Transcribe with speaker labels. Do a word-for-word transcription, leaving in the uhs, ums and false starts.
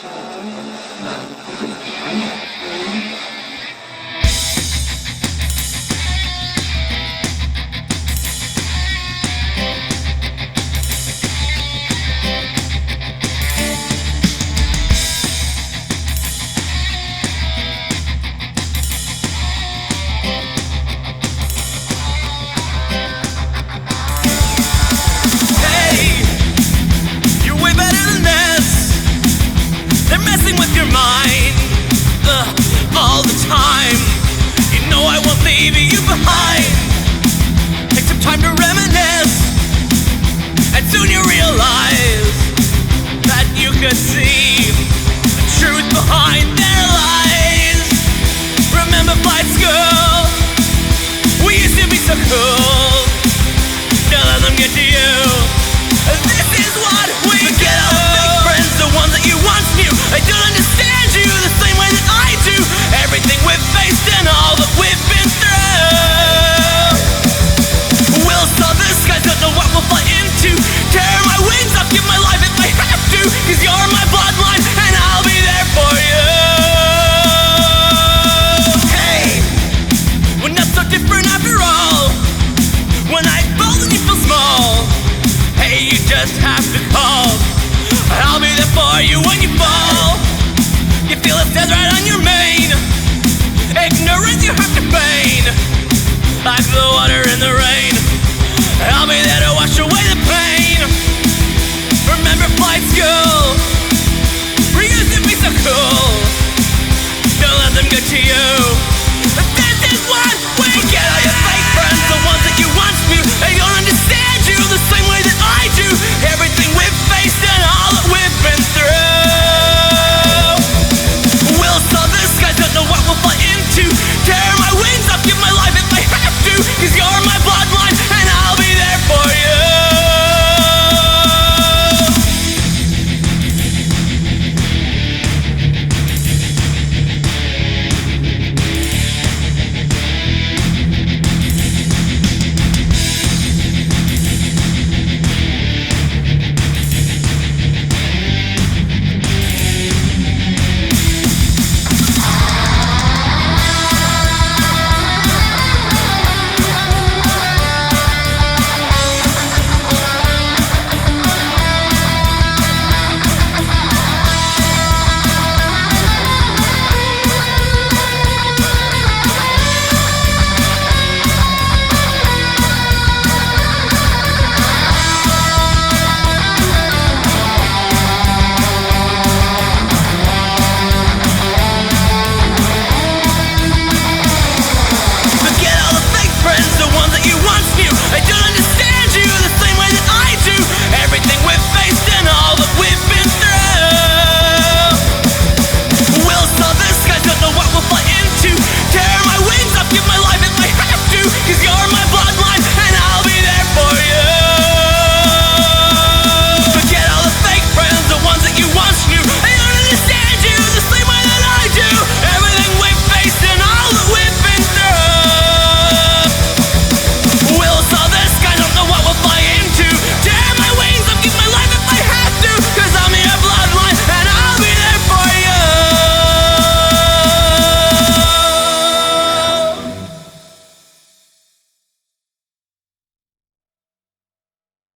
Speaker 1: See the truth behind their lies. Remember flight school? We used to be so cool. Don't let them get to you. This is what we do. Forget all the fake friends, the ones that you once knew. They don't understand you the same way that I do. Everything we've faced and all that we've been through. We'll saw the skies, don't know what we'll fly into. Tear my wings off, give my life if I have to. Cause you're my bloodline and I'll be there for you. Hey, we're not so different after all. When I fall then you feel small. Hey, you just have to call. I'll be there for you when you fall. You feel it says right on your mane. Ignorance you have to feign. Like the water in the